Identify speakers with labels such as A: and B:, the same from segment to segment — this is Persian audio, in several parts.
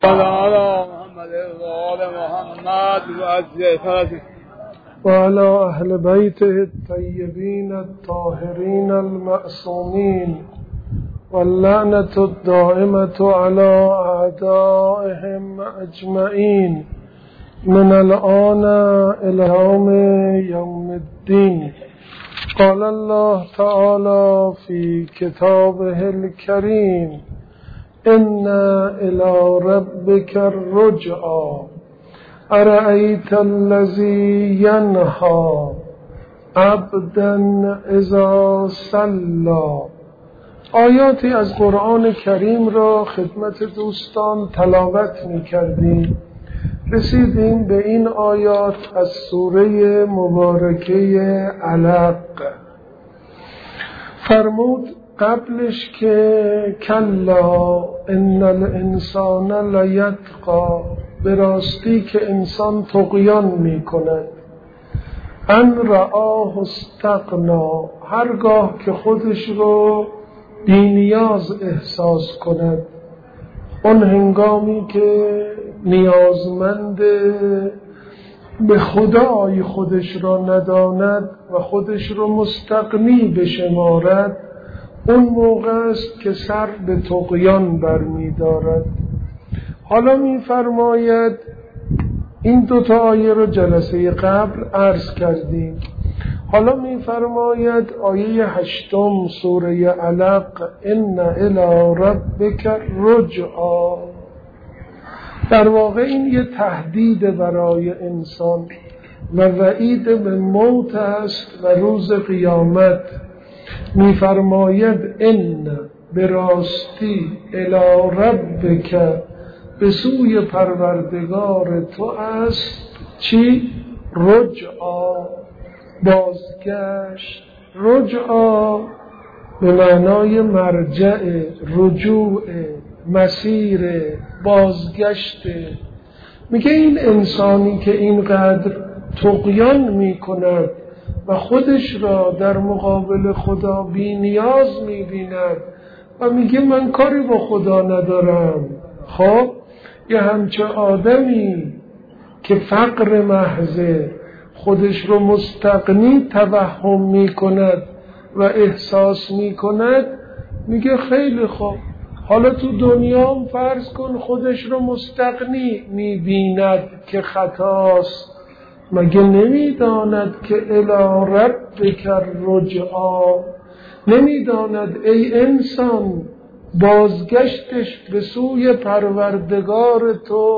A: على محمد وآل محمد وعلى أهل بيته الطيبين الطاهرين المعصومين واللعنة الدائمة على أعدائهم أجمعين من الآن إلى يوم الدين. قال الله تعالى في كتابه الكريم: إن إلى ربك الرجعى أرأيت الذي ينهى عبدا إذا صلى. آیاتی از قرآن کریم را خدمت دوستان تلاوت می کردیم. رسیدیم به این آیات از سوره مبارکه علق. فرمود قبلش که کلا ان الانسان لیطغی، به راستی که انسان طغیان می کند، ان رآه استغنا، هرگاه که خودش رو بی‌نیاز احساس کند، اون هنگامی که نیازمند به خدای خودش را نداند و خودش را مستغنی بشمارد، اون موقع است که سر به طغیان برمی دارد. حالا می فرماید، این دوتا آیه رو جلسه قبل عرض کردیم، حالا می فرماید آیه 8 سوره علق: ان الی ربک الرجعی. در واقع این یه تهدید برای انسان و وعید به موت است و روز قیامت. می فرماید ان، به راستی، الی ربک، به سوی پروردگار تو است چی؟ رجعا، بازگشت. رجعا به معنای مرجع، رجوع، مسیر، بازگشت. میگه این انسانی که اینقدر طغیان میکند و خودش را در مقابل خدا بی نیاز میبیند و میگه من کاری با خدا ندارم، خب یه همچه آدمی که فقر محضه، خودش رو مستغنی توهم میکند و احساس میکند، میگه خیلی خوب، حالا تو دنیا هم فرض کن خودش رو مستغنی میبیند که خطاست. مگه نمیداند که الی ربک الرجعی؟ نمیداند ای انسان بازگشتش به سوی پروردگار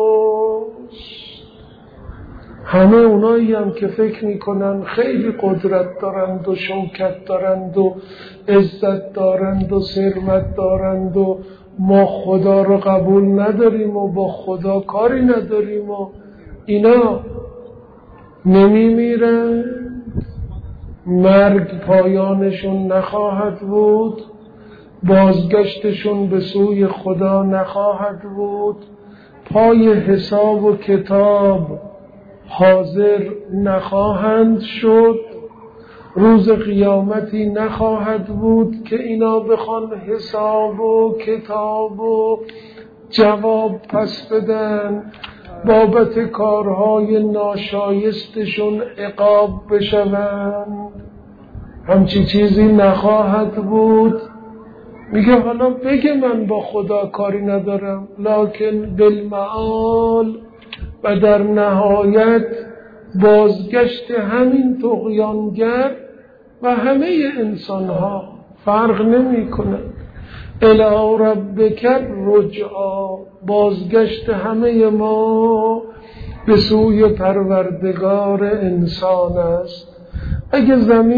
A: توست؟ همه اونایی هم که فکر میکنن خیلی قدرت دارند و شوکت دارند و عزت دارند و ثروت دارند و ما خدا رو قبول نداریم و با خدا کاری نداریم و اینا، نمیمیرن، مرگ پایانشون نخواهد بود، بازگشتشون به سوی خدا نخواهد بود، پای حساب و کتاب حاضر نخواهند شد، روز قیامتی نخواهد بود که اینا بخوان حساب و کتاب و جواب پس بدن، بابت کارهای ناشایستشون عقاب بشوند. همچی چیزی نخواهد بود. میگه حالا بگه من با خدا کاری ندارم، لکن بالمعال، و در نهایت بازگشت همین طغیانگر و همه انسان ها فرق نمی کند. الی ربک الرجعی، بازگشت همه ما به سوی پروردگار انسان است. اگه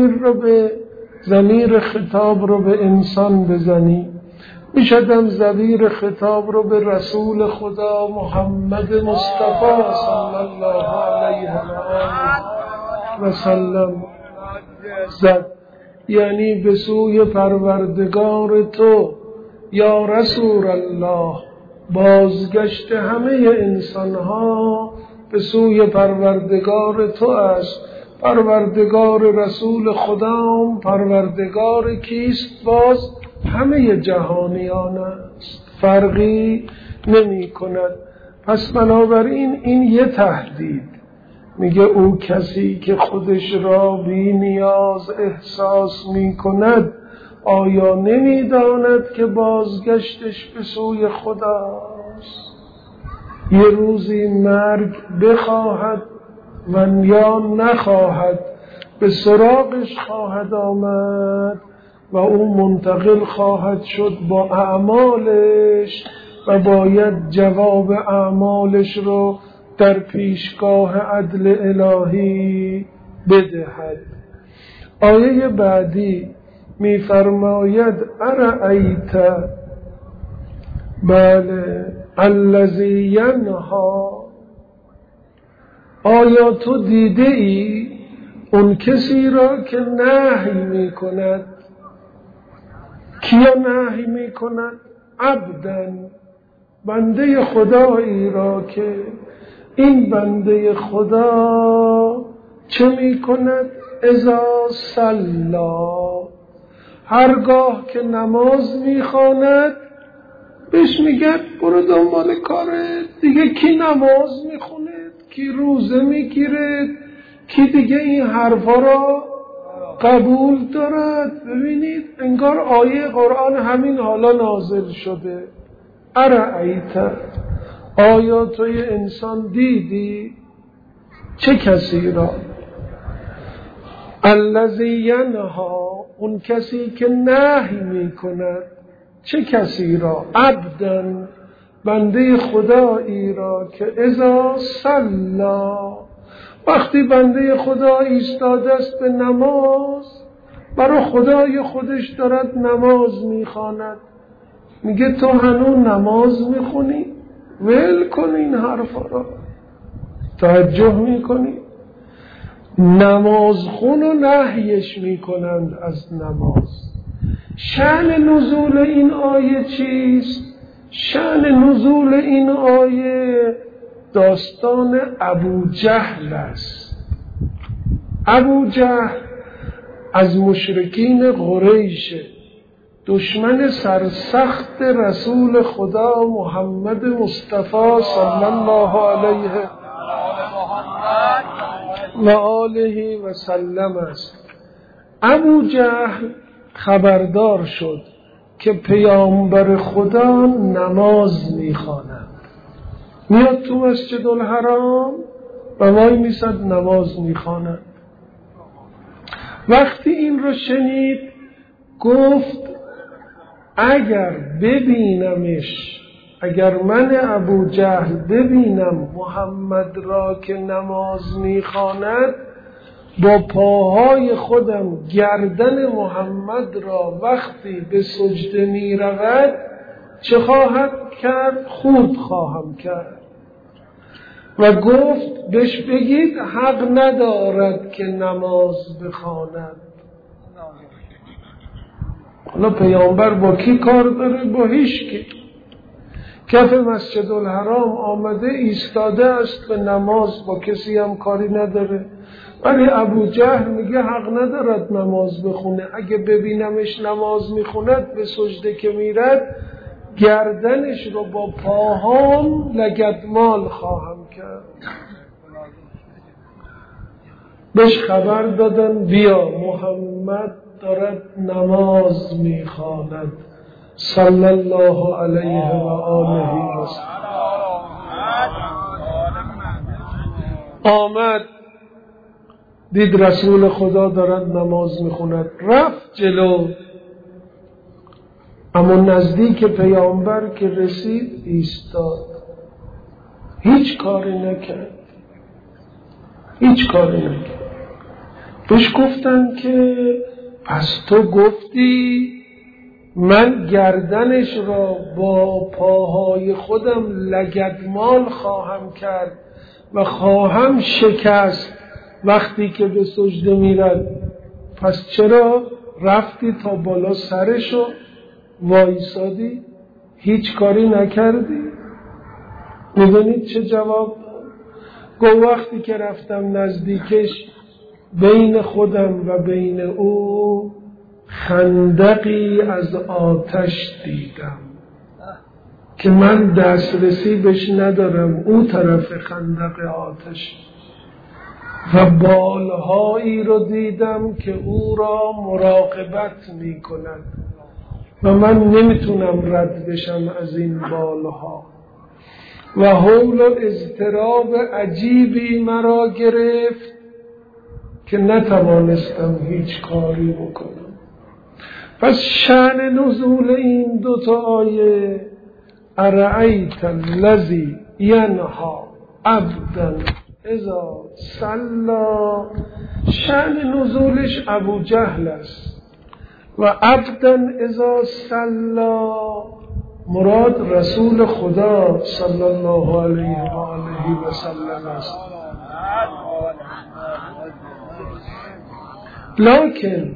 A: ضمیر خطاب رو به انسان بزنی، میشدم ضمیر خطاب رو به رسول خدا محمد مصطفی صلی الله علیه و سلم زد، یعنی به سوی پروردگار تو یا رسول الله. بازگشت همه انسانها به سوی پروردگار تو است. پروردگار رسول خدام پروردگار کیست؟ باز همه جهانیان است، فرقی نمی کند. پس بنابراین این یه تهدید. میگه او کسی که خودش را بی نیاز احساس می کند آیا نمی داند که بازگشتش به سوی خداست؟ یه روزی مرگ بخواهد و یا نخواهد به سراغش خواهد آمد و او منتقل خواهد شد با اعمالش و باید جواب اعمالش رو در پیشگاه عدل الهی بدهد. آیه بعدی می‌فرماید ارأیت بله الذی ینها، آیا تو دیده ای اون کسی را که نهی می کند؟ کیا نهی می کند؟ عبدن، بنده خدایی را که این بنده خدا چه می کند؟ اذا صلی، هرگاه که نماز می خواند بهش میگه برو دنبال کارت دیگه. کی نماز می خونه؟ کی روزه می گیره؟ کی دیگه این حرفا را قبول دارد؟ ببینید انگار آیه قرآن همین حالا نازل شده. ارأیت، آیا توی انسان دیدی چه کسی را؟ الذی ینها، اون کسی که نهی می کند. چه کسی را؟ عبدن، بنده خدایی را که اذا صلی، وقتی بنده خدا ایستاده است به نماز، برای خدای خودش دارد نماز میخواند، میگه تو هنوز نماز میخونی؟ ول کن این حرفا را. توجه میکنی؟ نماز خون و نهیش میکنند از نماز. شأن نزول این آیه چیست؟ شأن نزول این آیه داستان ابو جهل است. ابو جهل از مشرکین قریش، دشمن سرسخت رسول خدا محمد مصطفی صلی الله علیه و آله و سلم است. ابو جهل خبردار شد که پیامبر خدا نماز میخواند، میاد تو مسجد الحرام و وای میسد نماز میخواند. وقتی این رو شنید گفت اگر ببینمش، اگر من ابو جهل ببینم محمد را که نماز میخواند، با پاهای خودم گردن محمد را وقتی به سجده می رود چه خواهد کرد؟ خورد خواهم کرد. و گفت بهش بگید حق ندارد که نماز بخواند. حالا پیامبر با کی کار داره؟ با هیچکی. کف مسجد الحرام آمده ایستاده است به نماز، با کسی هم کاری نداره. ولی ابو جهل میگه حق ندارد نماز بخونه. اگه ببینمش نماز میخوند به سجده که میرد گردنش رو با پاهام لگدمال خواهم کرد. بهش خبر دادن بیا محمد دارد نماز میخواند صلی الله علیه و آله و سلم. آمد دید رسول خدا دارد نماز میخوند، رفت جلو، اما نزدیک پیامبر که رسید ایستاد، هیچ کاری نکرد. بهش گفتن که پس تو گفتی من گردنش را با پاهای خودم لگدمال خواهم کرد و خواهم شکست وقتی که به سجده میرد، پس چرا رفتی تا بالا سرشو وایسادی؟ هیچ کاری نکردی؟ میدونید چه جواب؟ گفت وقتی که رفتم نزدیکش بین خودم و بین او خندقی از آتش دیدم که من دسترسی بهش ندارم، او طرف خندق آتش، و بالهایی رو دیدم که او را مراقبت می کند و من نمیتونم رد بشم از این بالها و حول و اضطراب عجیبی مرا گرفت که نتوانستم هیچ کاری بکنم. پس شأن نزول این دوتا آیه ارأیت الذی ینها عبدا اذا صلی، شأن نزولش ابو جهل است و عبدا اذا صلی مراد رسول خدا صلی الله علیه و آله و سلم است. لکن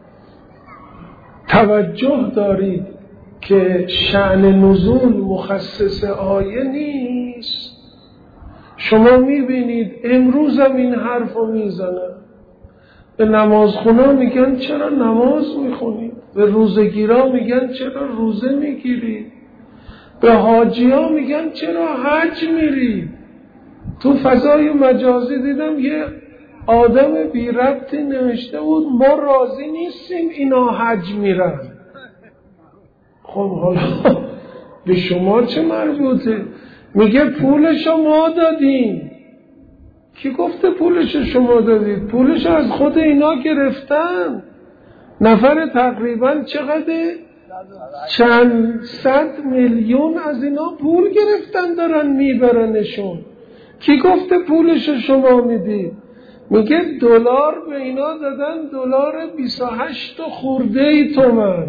A: توجه دارید که شأن نزول مخصص آیه نیست. شما میبینید امروز هم این حرف رو میزنن، به نمازخونا میگن چرا نماز میخونید، به روزگیرا میگن چرا روزه میگیرید، به حاجی ها میگن چرا حج میرید. تو فضای مجازی دیدم یه آدم بی ربطی نوشته بود ما راضی نیستیم اینا حج میرن. خب حالا به شما چه مربوطه؟ میگه پولشو ما دادیم. کی گفته پولشو شما دادید؟ پولشو از خود اینا گرفتن. نفر تقریبا چقدر؟ چند صد میلیون از اینا پول گرفتن دارن میبرنشون. کی گفته پولشو شما میدید؟ میگه دلار به اینا دادن، دلار 28 خورده تومن.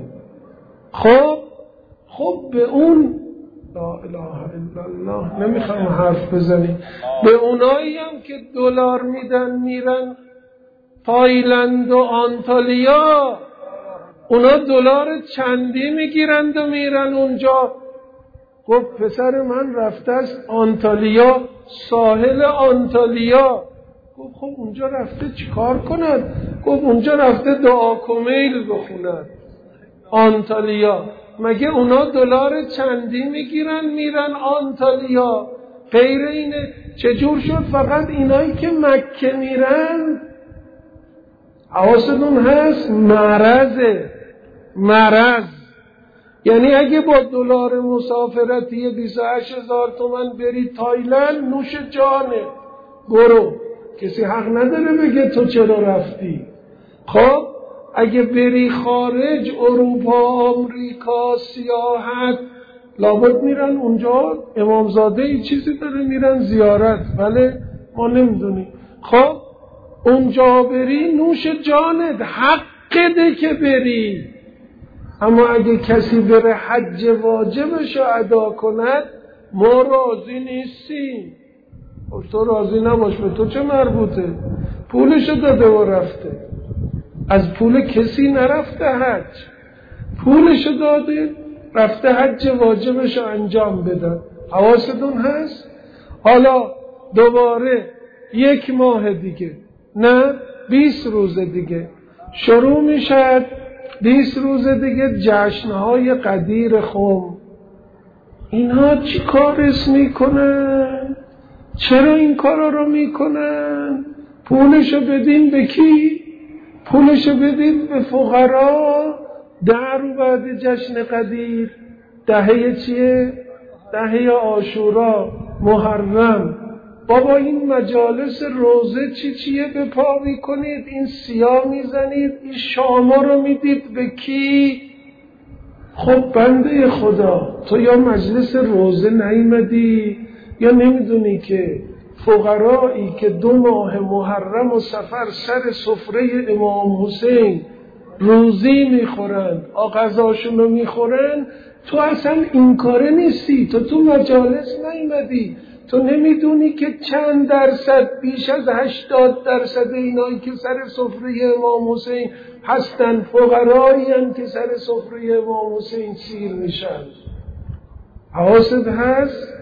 A: خب به اون لا اله الا الله نمیخوام حرف بزنیم، به اونایی هم که دلار میدن میرن تایلند و آنتالیا، اونا دلار چندی میگیرند و میرن اونجا. گفت پسر من رفته است آنتالیا، ساحل آنتالیا. گفت خب اونجا رفته چیکار کند؟ گفت اونجا رفته دعا کمیل بخوند. آنتالیا مگه اونا دلار چندی میگیرن میرن آنتالیا؟ غیر اینه. چجور شد فقط اینایی که مکه میرن؟ حواستون هست؟ مرض. یعنی اگه با دلار مسافرتی 28,000 تومان بری تایلند نوش جانه، برو، کسی حق نداره بگه تو چرا رفتی. خب اگه بری خارج، اروپا، آمریکا، سیاحت، لابد میرن اونجا امامزاده ای چیزی داره میرن زیارت، بله ما نمیدونیم. خب اونجا بری نوش جانت، حقته که بری. اما اگه کسی بره حج واجبش رو ادا کند ما راضی نیستیم. تو راضی نباش، به تو چه مربوطه؟ پولشو داده و رفته. از پول کسی نرفته حج، پولشو داده رفته حج واجبش رو انجام بده. حواستون هست؟ حالا دوباره 1 ماه دیگه، نه 20 روز دیگه شروع میشد. 20 روز دیگه جشنهای قدیر خم. اینها چی کارش میکنن؟ چرا این کارا رو میکنن؟ پولشو بدین به کی؟ پولشو بدین به فقرا. رو بعد جشن قدیر دهه چیه؟ دهه عاشورا، محرم. بابا این مجالس روزه چیه به پا میکنید؟ این سیاه میزنید، این شاما رو میدید به کی؟ خب بنده خدا، تو یا مجلس روزه نیامدی یا نمیدونی که فقرایی که 2 ماه محرم و صفر سر سفره امام حسین روزی میخورن، غذاشون رو میخورن، تو اصلا این کاره نیستی، تو مجالس نیامدی. تو نمیدونی که چند درصد، بیش از 80% اینایی که سر سفره امام حسین هستن فقرایی هم که سر سفره امام حسین سیر میشن. حواست هست؟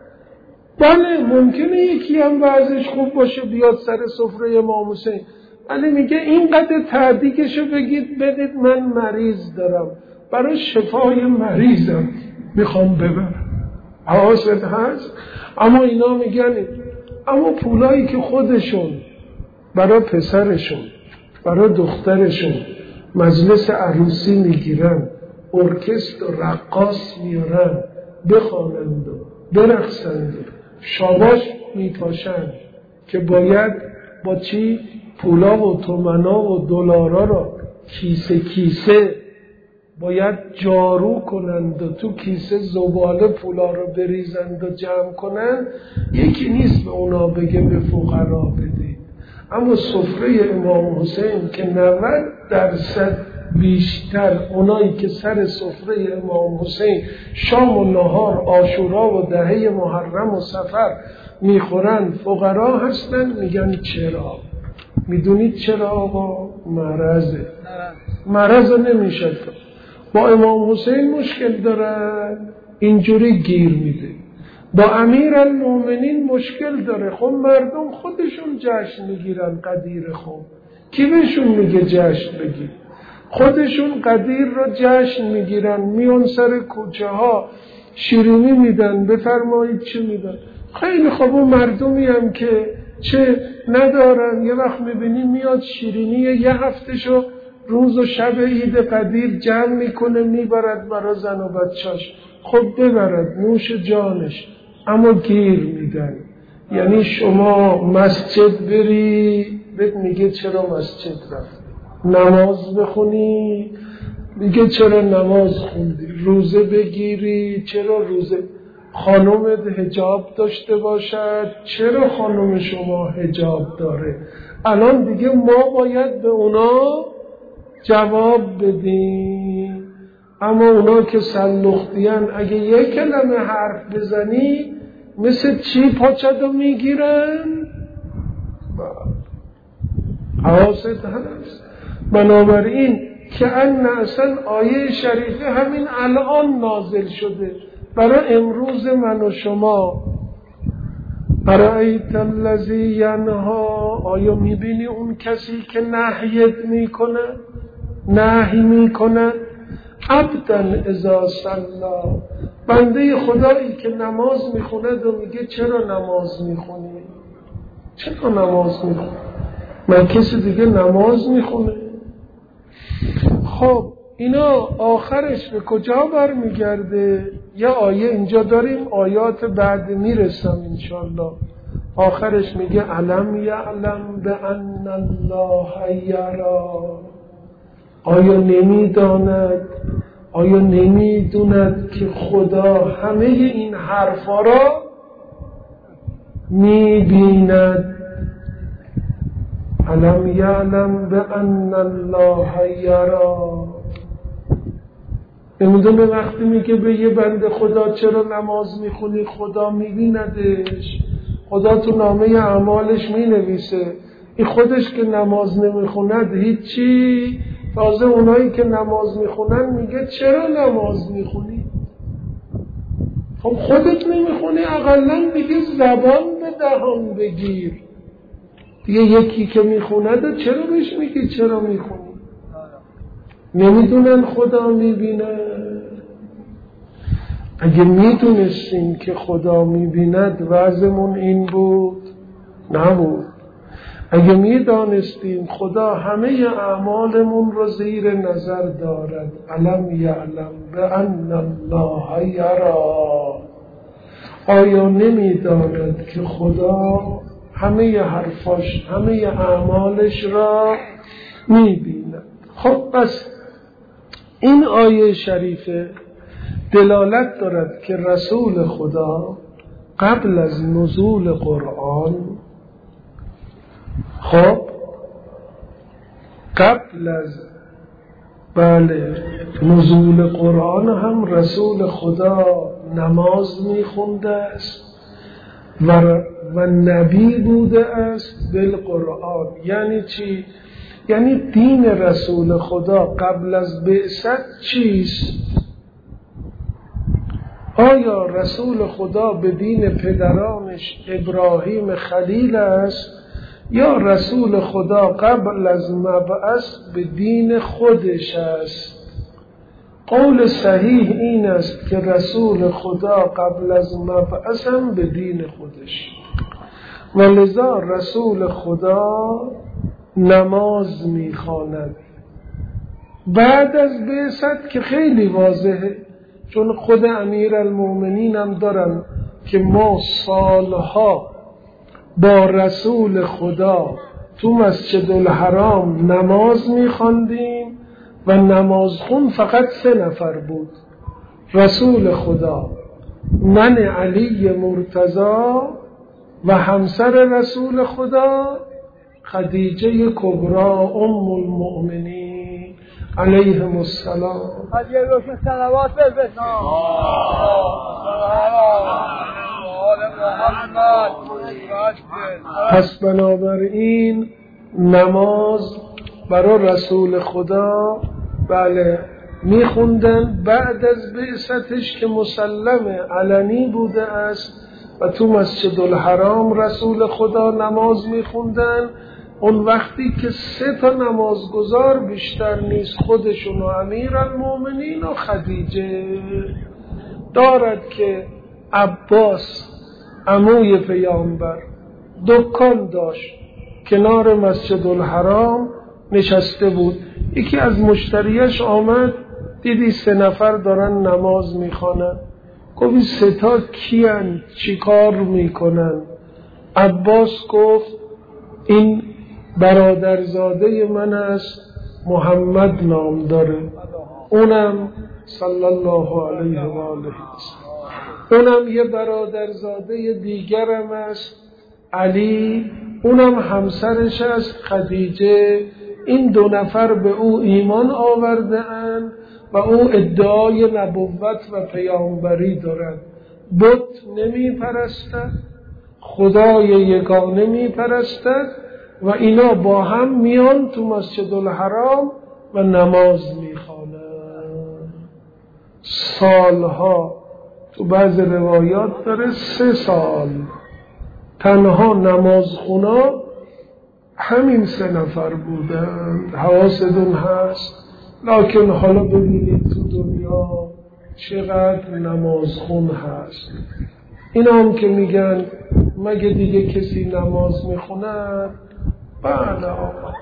A: بله ممکنه یکی هم وضعش خوب باشه بیاد سر سفره امام حسین، ولی میگه اینقدر تعدیقشو بگید بدید من مریض دارم، برای شفای مریضم میخوام ببرم. حواست هست؟ اما اینا میگن اما پولایی که خودشون برای پسرشون برای دخترشون مجلس عروسی میگیرن، ارکستر و رقاص میارن بخوانند و برقصند و شاباش میپاشند که باید با چی؟ پولا و تومنا و دلارا را کیسه کیسه باید جارو کنند و تو کیسه زباله پولا رو بریزند و جمع کنند. یکی نیست به اونا بگه به فقرا بدید. اما سفره امام حسین که 90% بیشتر اونایی که سر سفره امام حسین شام و نهار عاشورا و دهه محرم و صفر میخورن فقرا هستن. میگن چرا؟ میدونید چرا آقا؟ مرض نمیشه. با امام حسین مشکل دارن اینجوری گیر میده، با امیرالمومنین مشکل داره. خب مردم خودشون جشن میگیرن قدیر. خب کی بهشون میگه جشن بگیر؟ خودشون قدیر را جشن میگیرن، میان سر کوچه ها شیرینی میدن. بفرمایید چی میدن؟ خیلی خوب. اون مردمی هم که چه ندارن یه وقت میبینی میاد شیرینی یه هفتهشو روز و شب عید قدیر جمع میکنه میبرد برای زن و بچه‌اش. خب ببرد نوش جانش، اما گیر میدن. یعنی شما مسجد بری بهت میگه چرا مسجد رفت، نماز بخونی میگه چرا نماز خوندی، روزه بگیری چرا روزه، خانومت حجاب داشته باشد چرا خانوم شما حجاب داره. الان دیگه ما باید به اونا جواب بدیم. اما اونا که سلختیان اگه یک کلمه حرف بزنی مثل چی پاچدو میگیرن؟ حواست هست؟ بنابراین که اصلا آیه شریفه همین الان نازل شده برای امروز من و شما. ارایت الذی ینها، آیا میبینی اون کسی که نهی میکنه عبدن اذا صلی، بنده خدایی که نماز میخونه و میگه چرا نماز میخونی؟ چرا نماز میخونی؟ من کسی دیگه نماز میخونه. خب اینا آخرش به کجا برمیگرده؟ یه آیه اینجا داریم، آیات بعد میرسم انشالله. آخرش میگه علم یعلم بان الله یرا، آیا نمیداند، آیا نمیدوند که خدا همه این حرفا را میبیند؟ علم یعلم بان الله یرا. نمیدونه وقتی میگه به یه بنده خدا چرا نماز میخونی، خدا میبیندش. خدا تو نامه اعمالش مینویسه. این خودش که نماز نمیخوند هیچی، تازه اونایی که نماز میخونن میگه چرا نماز میخونی؟ خب خودت نمیخونی، اقلن میگه زبان به دهان بگیر. دیگه یکی که میخوند چرا بهش میگی چرا میخونی؟ نمیدونن خدا میبینه. اگه میدونستیم که خدا میبیند وضعمون این بود؟ نبود. اگه میدانستیم خدا همه اعمالمون رو زیر نظر دارد، علم یعلم بان الله یرا، آیا نمیداند که خدا همه حرفاش همه اعمالش را میبیند؟ خب بس این آیه شریفه دلالت دارد که رسول خدا قبل از نزول قرآن، خب قبل از نزول قرآن هم رسول خدا نماز میخونده است و نبی بوده است بالقرآن. یعنی چی؟ یعنی دین رسول خدا قبل از بعثت چیست؟ آیا رسول خدا به دین پدرانش ابراهیم خلیل است یا رسول خدا قبل از مبعث به دین خودش است؟ قول صحیح این است که رسول خدا قبل از مبعثم به دین خودش، و لذا رسول خدا نماز میخواند بعد از بعثت، که خیلی واضحه، چون خود امیرالمومنین هم دارن که ما سالها با رسول خدا تو مسجد الحرام نماز میخواندیم و نمازخون فقط 3 نفر بود: رسول خدا، من علی مرتضی و همسر رسول خدا خدیجه کبرا ام المؤمنین علیهم السلام.
B: صلوات
A: پس بنابراین نماز برای رسول خدا بله میخوندن بعد از بعثتش که مسلم علنی بوده است و تو مسجد الحرام رسول خدا نماز میخوندن. اون وقتی که 3 نمازگزار بیشتر نیست، خودشون و امیرالمومنین و خدیجه دارد که عباس عموی پیامبر دکان داشت کنار مسجد الحرام نشسته بود. یکی از مشتریاش آمد دیدی 3 نفر دارن نماز میخوانن، گفت 3 کیان چی کار میکنن؟ عباس گفت این برادرزاده من است، محمد نام داره، اونم صلی الله علیه و آله اونم یه برادرزاده دیگرم است علی، اونم همسرش است خدیجه. این 2 نفر به او ایمان آورده اند و او ادعای نبوت و پیامبری دارد. بت نمی پرستد، خدای یگانه می پرستد و اینا با هم میان تو مسجد الحرام و نماز می خوانند. سالها، تو بعض روایات داره 3 سال تنها نمازخونا همین 3 نفر بودند. حواستون هست؟ لکن حالا ببینید تو دنیا چقدر نمازخون هست. اینا هم که میگن مگه دیگه کسی نماز میخوند؟ بله آقا،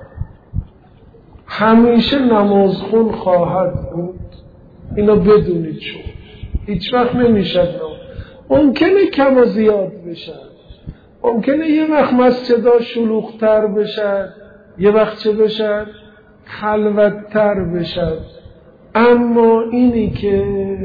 A: همیشه نمازخون خواهد بود، اینا بدونید. شما هیچ وقت نمیشد. ممکنه کم و زیاد بشن، ممکنه یه وقت مسجدا شلوغ‌تر بشن، یه وقت چه بشن؟ خلوت‌تر بشن. اما اینی که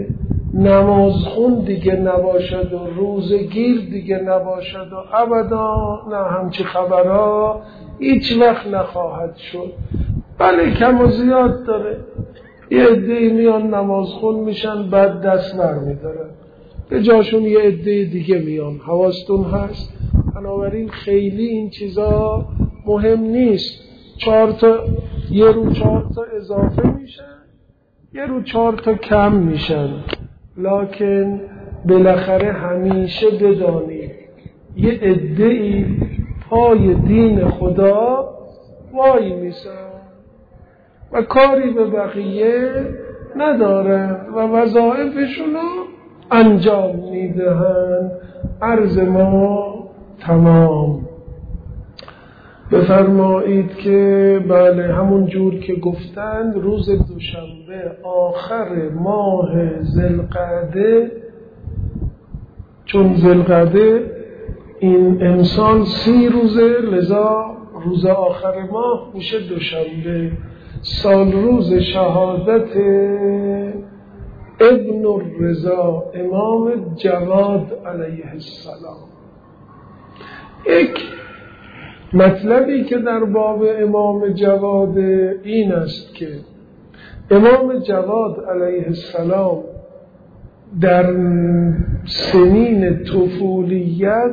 A: نمازخون دیگه نباشد و روزگیر دیگه نباشد و ابدا نه، همچی خبرها هیچ وقت نخواهد شد. بله کم و زیاد داره، یه عده‌ای میان نمازخون میشن بعد دست برمی‌دارن، به جاشون یه عده دیگه میان. حواستون هست؟ بنابراین خیلی این چیزا مهم نیست. 4 یه رو 4 اضافه میشن، یه رو 4 کم میشن، لکن بالاخره همیشه بدانید یه عده‌ای پای دین خدا وای میسن و کاری به بقیه ندارن و وظایفشونو انجام میدهند. عرض ما تمام. بفرمایید که بله همون جور که گفتند روز دوشنبه آخر ماه ذوالقعده، چون ذوالقعده این امسال 30 روزه، لذا روز آخر ماه میشه دوشنبه. سال روز شهادت ابن الرضا امام جواد علیه السلام. یک مطلبی که در باب امام جواد این است که امام جواد علیه السلام در سنین طفولیت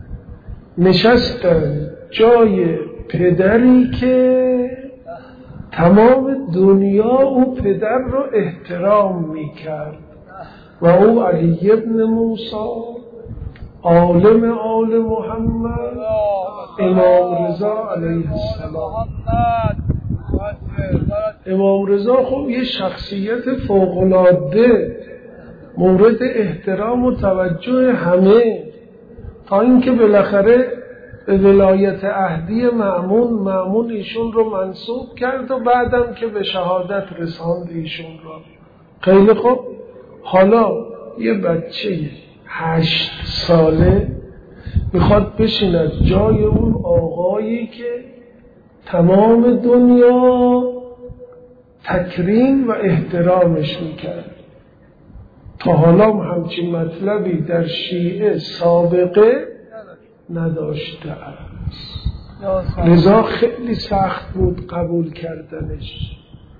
A: نشستن جای پدری که تمام دنیا او پدر رو احترام میکرد و او علی ابن موسی، عالم آل محمد، امام رضا علیه السلام. امام رضا خب یه شخصیت فوق‌العاده مورد احترام و توجه همه، تا اینکه بالاخره به ولایت عهدی مأمون ایشون رو منصوب کرد و بعدم که به شهادت رساند ایشون رو. خیلی خوب، حالا یه بچه 8 ساله میخواد بشیند جای اون آقایی که تمام دنیا تکریم و احترامش میکرد. تا حالا همچین مطلبی در شیعه سابقه نداشته است، لذا خیلی سخت بود قبول کردنش.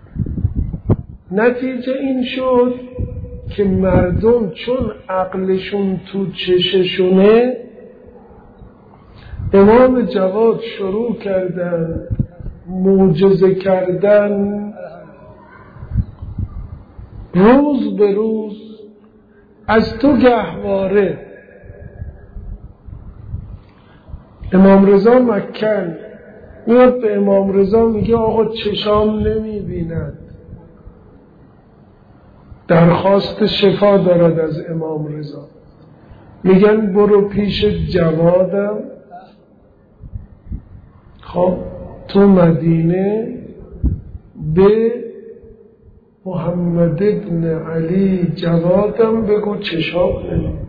A: نتیجه این شد که مردم چون عقلشون تو چششونه، امام جواد شروع کردن معجزه کردن، روز به روز از تو گهواره. امام رضا مکن میاد به امام رضا میگه آقا چشام نمیبیند، درخواست شفا دارد از امام رضا. میگن برو پیش جوادم، خب تو مدینه به محمد ابن علی جوادم بگو چشام نمیبیند.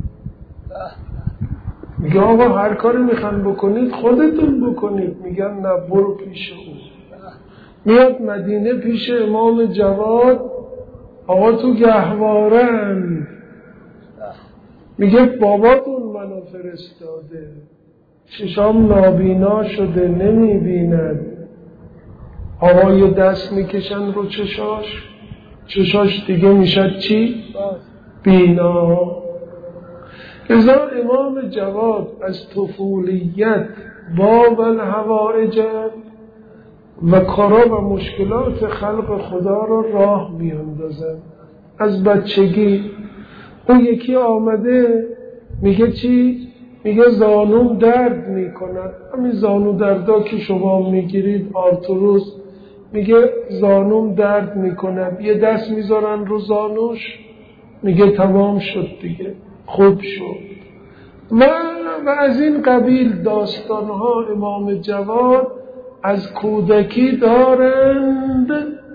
A: میگه آقا هر کاری میخوان بکنید خودتون بکنید. میگن نه برو پیش اون. میاد مدینه پیش امام جواد، آقا تو گهوارن. میگه باباتون منو فرستاده، چشام نابینا شده نمیبیند. آقا یه دست میکشن رو چشاش دیگه میشد چی؟ بینا. لذا امام جواد از طفولیت باب الحوائج و کارا و مشکلات خلق خدا را راه میاندازن از بچگی. اون یکی آمده میگه چی؟ میگه زانوم درد میکنه. همین زانو دردا که شما میگیرید آرتروس، میگه زانوم درد میکنه، یه دست میذارن رو زانوش، میگه تمام شد دیگه، خوب شد. و از این قبیل داستانها امام جواد از کودکی دارند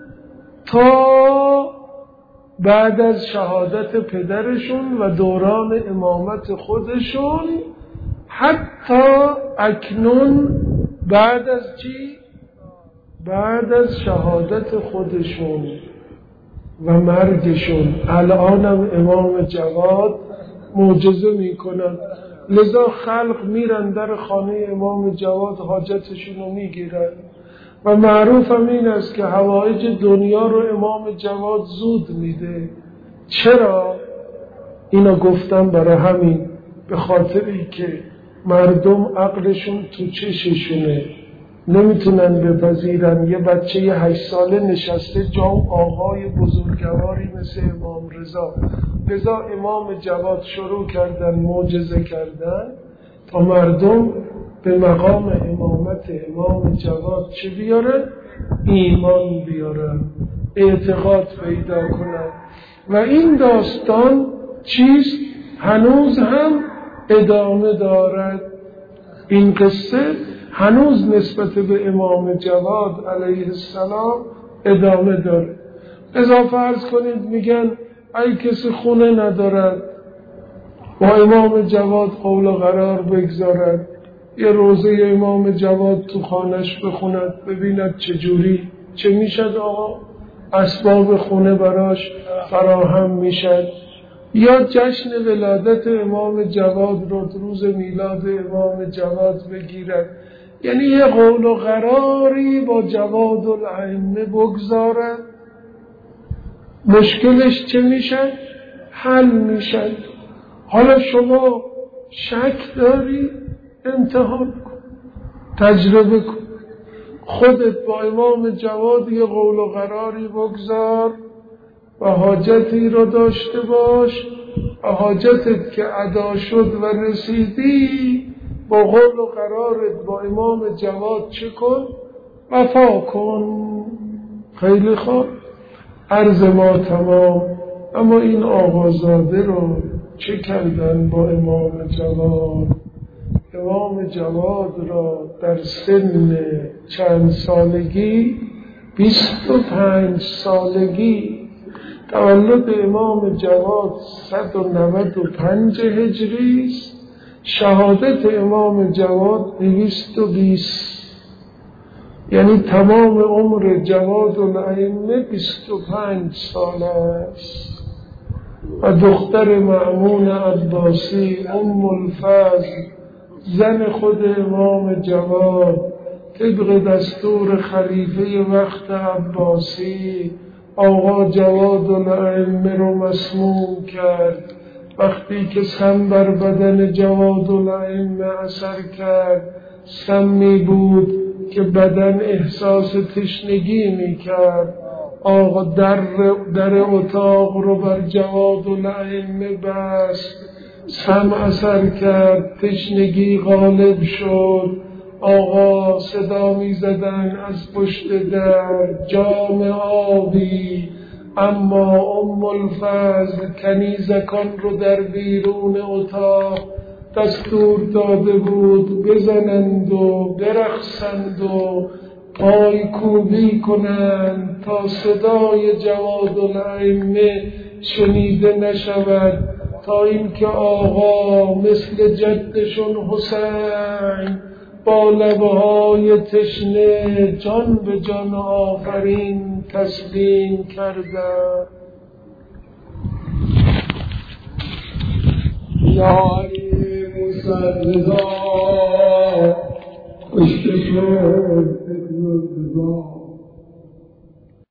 A: تا بعد از شهادت پدرشون و دوران امامت خودشون، حتی اکنون بعد از چی؟ بعد از شهادت خودشون و مرگشون الانم امام جواد معجزه میکنن. لذا خلق میرن در خانه امام جواد حاجتشون رو میگیرن و معروف هم این است که حوائج دنیا رو امام جواد زود میده. چرا؟ اینو گفتم برای همین، به خاطری که مردم عقلشون تو چششونه، نمیتونن بپذیرن یه بچه 8 ساله نشسته جام آقای بزرگواری مثل امام رضا. لذا امام جواد شروع کردن معجزه کردن تا مردم به مقام امامت امام جواد چه بیارن؟ ایمان بیارن، اعتقاد پیدا کنن. و این داستان چیست؟ هنوز هم ادامه دارد. این قصه هنوز نسبت به امام جواد علیه السلام ادامه داره. اضافه فرض کنید میگن ای کسی خونه ندارد با امام جواد قول و قرار بگذارد، یه روزه امام جواد تو خانش بخوند، ببیند چجوری چه میشد. آقا اسباب خونه براش فراهم میشد. یا جشن ولادت امام جواد رو روز میلاد امام جواد بگیرد، یعنی یه قول و قراری با جواد الائمه بگذارد. مشکلش چه میشد؟ حل میشد. حالا شما شک داری؟ امتحان کن، تجربه کن، خودت با امام جواد یه قول و قراری بگذار و حاجتی رو داشته باش و حاجتت که ادا شد و رسیدی با قول و قرارت با امام جواد چه کن؟ وفا کن. خیلی خوب، عرض ما تمام. اما این آقازاده رو چه کردن با امام جواد؟ امام جواد را در سن چند سالگی، 25 سالگی، تولد امام جواد 195 هجری است، شهادت امام جواد 220، یعنی تمام عمر جواد الائمه 25 سال است. و دختر مأمون عباسی ام الفضل، زن خود امام جواد، طبق دستور خلیفه وقت عباسی آقا جواد الائمه رو مسموم کرد. وقتی که سم بر بدن جواد الائمه اثر کرد، سمی بود که بدن احساس تشنگی می کرد. آقا در اتاق رو بر جواد الائمه بست، سم اثر کرد، تشنگی غالب شد. آقا صدا می زدن از پشت در جام آبی، اما ام الفضل کنیزکان رو در بیرون اتاق دستور داده بود بزنند و برقصند و پای کوبی کنند تا صدای جواد الائمه شنیده نشود، تا اینکه آقا مثل جدشون حسین با لبهای تشنه جان به جان آفرین تسلیم کرده. یا علی موسی رضا کشته شد